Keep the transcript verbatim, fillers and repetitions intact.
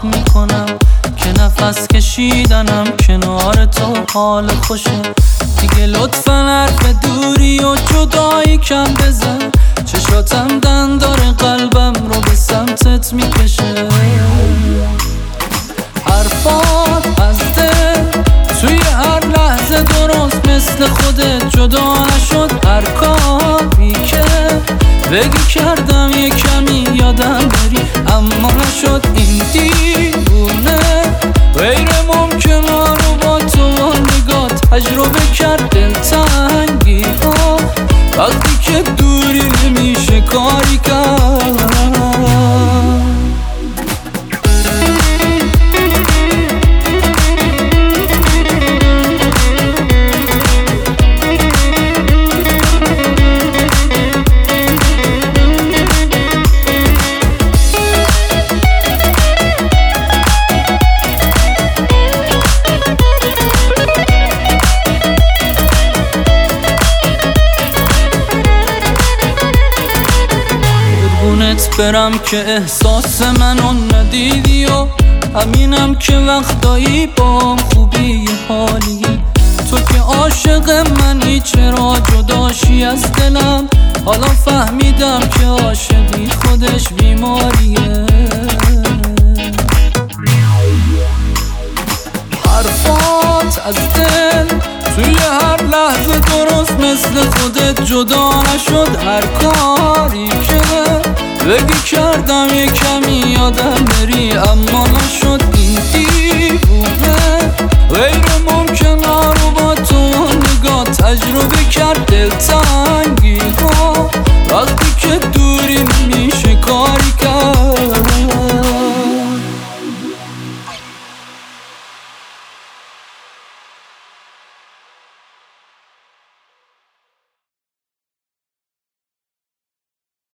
میکنم که نفس کشیدنم کنار تو حال خوشه. دیگه لطفا حرف دوری و جدایی کم بزن، چشاتم دندار قلبم رو به سمتت میکشه. حرفات از دل توی هر لحظه درست مثل خودت جدا نشد. هر کاری که بگی کردم یه کمی یادم بری اما نشد. این دیوونه غیر ممکنه رو با تو نگاه تجربه کرد. دلتنگی ها وقتی که دوری نمیشه کاری کرد. برم که احساس منو ندیدی و همینم که وقتایی با خوبی حالی. تو که عاشق منی چرا جداشی از دلم؟ حالا فهمیدم که عاشقی خودش بیماریه. حرفات از دل توی هر لحظه درست مثل خودت جدا نشد. هر کاری که بگی کردم یه کمی یادم بری اما نشد. این دیوونه غیر ممکنه رو با تو نگاه تجربه کرد. دلتنگی